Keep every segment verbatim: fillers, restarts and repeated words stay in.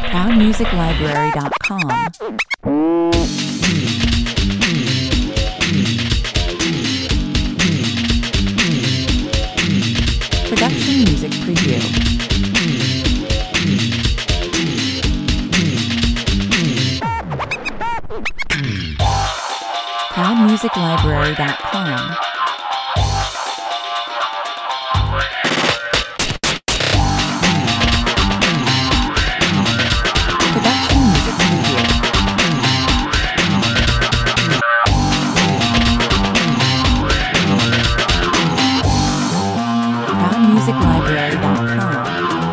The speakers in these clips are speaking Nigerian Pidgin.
proud music library dot com. Production music preview. proud music library dot com. Production music preview. proud music library dot com.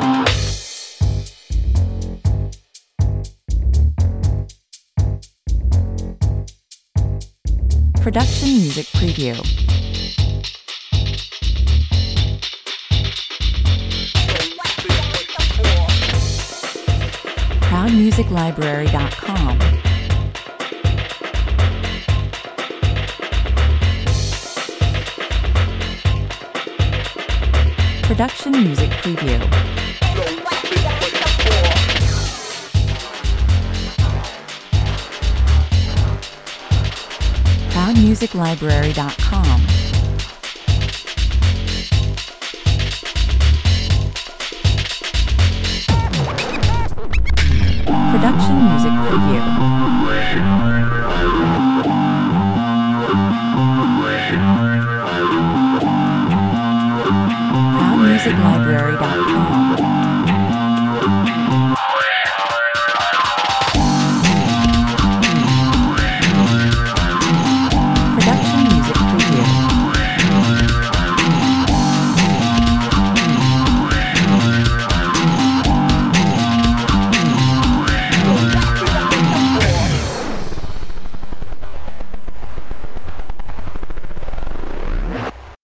Production music preview. proud music library dot com. Production music preview. proud music library dot com. Production music preview. proud music library dot com.